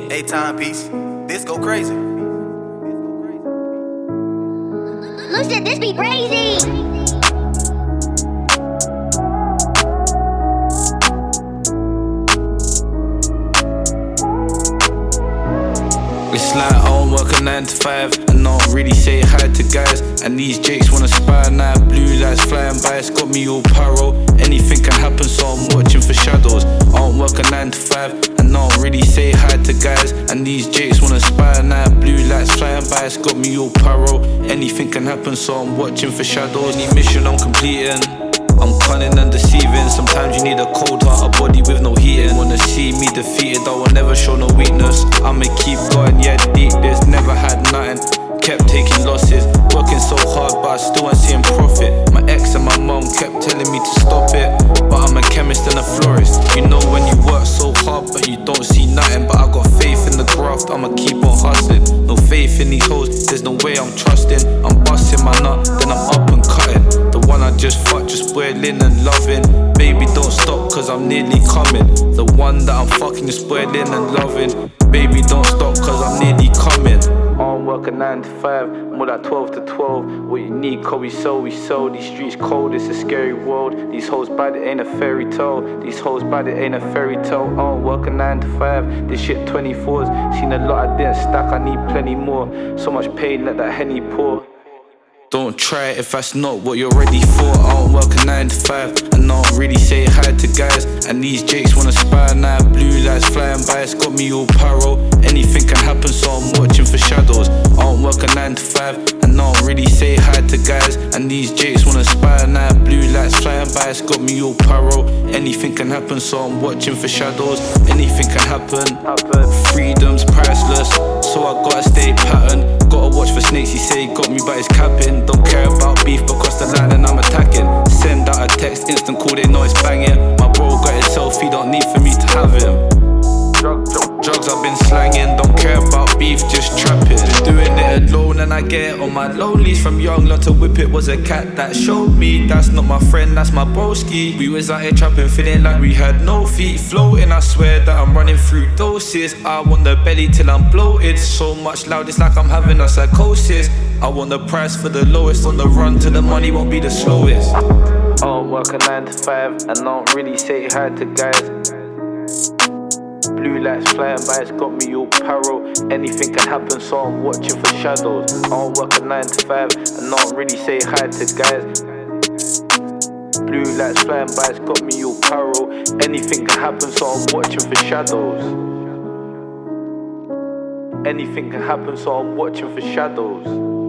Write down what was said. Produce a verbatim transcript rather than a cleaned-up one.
Eight timepiece. This go crazy. Look at this be crazy. It's like I don't work a nine to five and I don't really say hi to guys. And these jakes wanna spy now, blue lights flying by, it's got me all pyro. Anything can happen, so I'm watching for shadows. I don't work a nine to five and I don't really say hi to guys. And these jakes wanna spy now, blue lights flying by, it's got me all pyro. Anything can happen, so I'm watching for shadows. Any mission I'm completing, I'm cunning and deceiving. Sometimes you need a cold heart, a body with no heating. Wanna see me defeated, I will never show no weakness. I'ma keep going, yeah, deep this. Never had nothing, kept taking losses. Working so hard, but I still ain't seeing profit. My ex and my mom kept telling me to stop it, but I'm a chemist and a florist. You know when you work so hard, but you don't see nothing. But I got faith in the graft, I'ma keep on hustling. No faith in these hoes, there's no way I'm trusting. I'm busting my nut, then I'm up and cutting. The one I just fucked, just spoiling and loving. Baby, don't stop, cause I'm nearly coming. The one that I'm fucking, just spoiling and loving. Baby, don't stop, cause I'm nearly coming. I don't work a nine to five, more like twelve to twelve. What you need, cause we sell, we sell. These streets cold, it's a scary world. These hoes bad, it ain't a fairy tale. These hoes bad, it ain't a fairy tale. I don't work a nine to five, this shit twenty-fours. Seen a lot I didn't stack, I need plenty more. So much pain, let that Henny pour. Don't try it if that's not what you're ready for. I don't work a nine to five and I don't really say hi to guys. And these jakes wanna spy now, blue lights flying by, it's got me all pyro. Anything can happen, so I'm watching for shadows. I don't work a nine to five and I don't really say hi to guys. And these jakes wanna spy now, blue lights flying by, it's got me all pyro. Anything can happen, so I'm watching for shadows. Anything can happen, freedom's priceless, so I gotta stay patterned. Gotta watch for snakes, he say he got me but he's capping. Don't care about beef, but cross the line and I'm attacking. Send out a text, instant call, they know it's banging. My bro got himself, he don't need for me to have him. Drug, drug, drugs I've been slanging, don't care about beef, just trapping. Been doing it alone and I get it on my lonelies. From young, learned to whip it, was a cat that showed me. That's not my friend, that's my broski. We was out here trapping, feeling like we had no feet. Floating, I swear that I'm running through doses. I want the belly till I'm bloated. So much loud, it's like I'm having a psychosis. I want the price for the lowest, on the run to the money won't be the slowest. I don't work a nine to five and I don't really say hi to guys. Blue lights flying by, it's got me all pyro. Anything can happen, so I'm watching for shadows. I don't work a nine to five and I don't really say hi to guys. Blue lights flying by, it's got me all pyro. Anything can happen, so I'm watching for shadows. Anything can happen, so I'm watching for shadows.